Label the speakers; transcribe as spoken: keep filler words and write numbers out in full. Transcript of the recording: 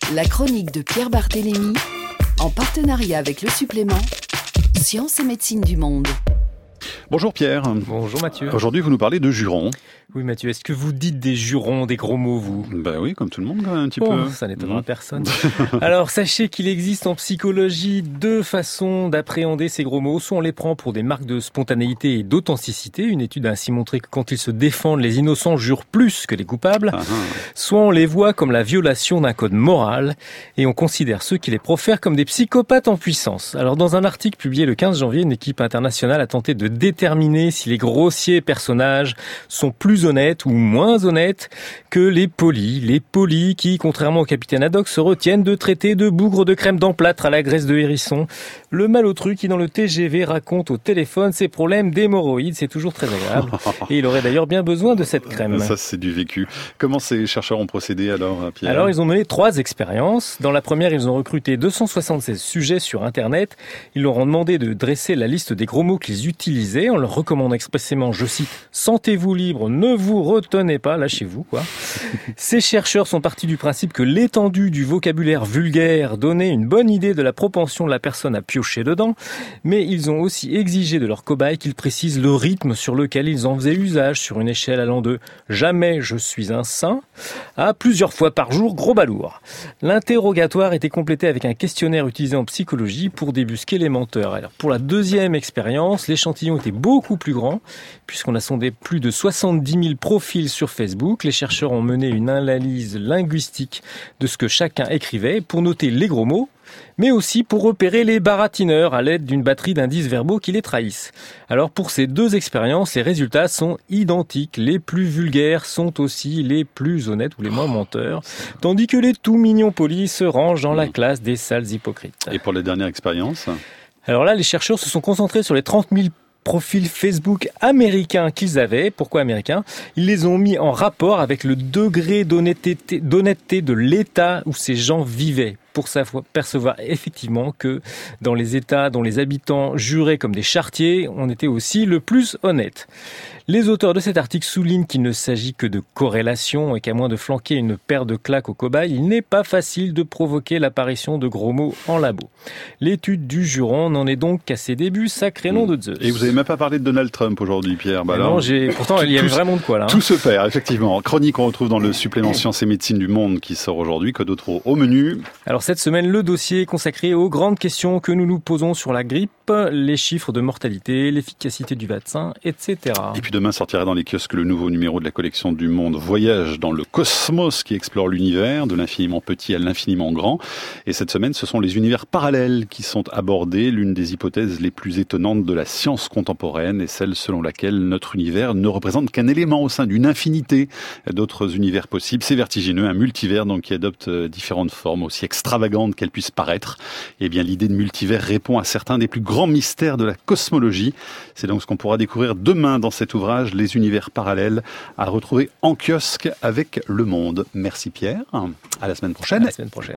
Speaker 1: La chronique de Pierre Barthélémy, en partenariat avec le supplément Sciences et médecine du monde.
Speaker 2: Bonjour Pierre.
Speaker 3: Bonjour Mathieu.
Speaker 2: Aujourd'hui, vous nous parlez de jurons.
Speaker 3: Oui Mathieu, est-ce que vous dites des jurons, des gros mots, vous ?
Speaker 2: Ben oui, comme tout le monde, quand même, un petit
Speaker 3: oh,
Speaker 2: peu.
Speaker 3: Ça n'étonnera mmh. personne. Alors, sachez qu'il existe en psychologie deux façons d'appréhender ces gros mots. Soit on les prend pour des marques de spontanéité et d'authenticité. Une étude a ainsi montré que quand ils se défendent, les innocents jurent plus que les coupables. Ah, ah. Soit on les voit comme la violation d'un code moral et on considère ceux qui les profèrent comme des psychopathes en puissance. Alors, dans un article publié le quinze janvier, une équipe internationale a tenté de déterminer si les grossiers personnages sont plus honnêtes ou moins honnêtes que les polis. Les polis qui, contrairement au capitaine Haddock, se retiennent de traiter de bougres de crème d'emplâtre à la graisse de hérisson. Le malotru qui, dans le T G V, raconte au téléphone ses problèmes d'hémorroïdes. C'est toujours très agréable. Et il aurait d'ailleurs bien besoin de cette crème.
Speaker 2: Ça, c'est du vécu. Comment ces chercheurs ont procédé alors, Pierre ?
Speaker 3: Alors, ils ont mené trois expériences. Dans la première, ils ont recruté deux cent soixante-seize sujets sur Internet. Ils leur ont demandé de dresser la liste des gros mots qu'ils utilisaient en leur recommandant expressément, je cite, « Sentez-vous libre, ne vous retenez pas, lâchez-vous ». quoi. Ces chercheurs sont partis du principe que l'étendue du vocabulaire vulgaire donnait une bonne idée de la propension de la personne à piocher dedans, mais ils ont aussi exigé de leurs cobayes qu'ils précisent le rythme sur lequel ils en faisaient usage sur une échelle allant de « jamais je suis un saint » à plusieurs fois par jour gros balourd. L'interrogatoire était complété avec un questionnaire utilisé en psychologie pour débusquer les menteurs. Alors pour la deuxième expérience, l'échantillon était beaucoup plus grand puisqu'on a sondé plus de soixante-dix mille profils sur Facebook. Les chercheurs ont mené une analyse linguistique de ce que chacun écrivait pour noter les gros mots, mais aussi pour repérer les baratineurs à l'aide d'une batterie d'indices verbaux qui les trahissent. Alors pour ces deux expériences, les résultats sont identiques. Les plus vulgaires sont aussi les plus honnêtes ou les moins menteurs, tandis que les tout mignons polis se rangent dans la classe des sales hypocrites.
Speaker 2: Et pour les dernières expériences ?
Speaker 3: Alors là, les chercheurs se sont concentrés sur les trente mille profils Facebook américains qu'ils avaient. Pourquoi américains ? Ils les ont mis en rapport avec le degré d'honnêteté, d'honnêteté de l'État où ces gens vivaient, pour s'apercevoir effectivement que dans les États dont les habitants juraient comme des charretiers, on était aussi le plus honnête. Les auteurs de cet article soulignent qu'il ne s'agit que de corrélation et qu'à moins de flanquer une paire de claques aux cobayes, il n'est pas facile de provoquer l'apparition de gros mots en labo. L'étude du juron n'en est donc qu'à ses débuts, sacré nom de Zeus.
Speaker 2: Et vous n'avez même pas parlé de Donald Trump aujourd'hui, Pierre. Bah
Speaker 3: alors, non, j'ai... pourtant il y avait vraiment de quoi là. Hein.
Speaker 2: Tout se perd, effectivement. Chronique, on retrouve dans le supplément Sciences et médecine du monde qui sort aujourd'hui. Que d'autres au menu ?
Speaker 3: Alors cette semaine, le dossier est consacré aux grandes questions que nous nous posons sur la grippe, les chiffres de mortalité, l'efficacité du vaccin, et cetera.
Speaker 2: Et puis demain sortira dans les kiosques le nouveau numéro de la collection du Monde Voyage dans le cosmos qui explore l'univers, de l'infiniment petit à l'infiniment grand. Et cette semaine, ce sont les univers parallèles qui sont abordés, l'une des hypothèses les plus étonnantes de la science contemporaine et celle selon laquelle notre univers ne représente qu'un élément au sein d'une infinité d'autres univers possibles. C'est vertigineux, un multivers donc qui adopte différentes formes aussi extravagantes qu'elles puissent paraître. Et bien l'idée de multivers répond à certains des plus grands mystères de la cosmologie. C'est donc ce qu'on pourra découvrir demain dans cet ouvrage, Les univers parallèles, à retrouver en kiosque avec Le Monde. Merci Pierre. À la semaine prochaine.
Speaker 3: À la semaine prochaine.